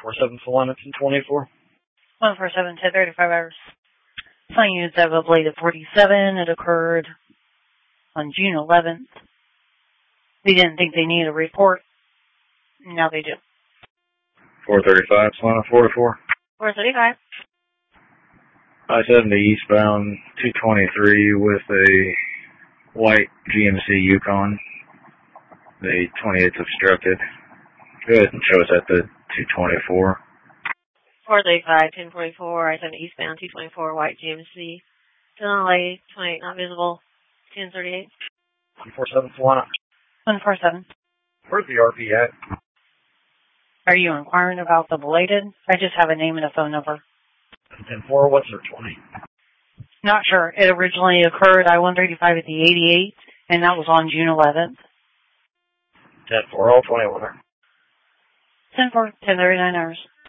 147 Solana 1024. 147, 10:35 hours. Flying units have a blade of 47. It occurred on June 11th. They didn't think they needed a report. Now they do. 435 Solana 404. 435. I-70 eastbound 223 with a white GMC Yukon. The 28's obstructed. Go ahead and show us at the 224. 435, 1044, I-70 eastbound 224, white GMC. Denali, 28 not visible. 1038. 147 Solana. 147. Where's the RP at? Are you inquiring about the belated? I just have a name and a phone number. 10-4, what's their 20? Not sure. It originally occurred I-135 at the 88, and that was on June 11th. 10-4, all 20 with her. 10-4, 10:39 hours.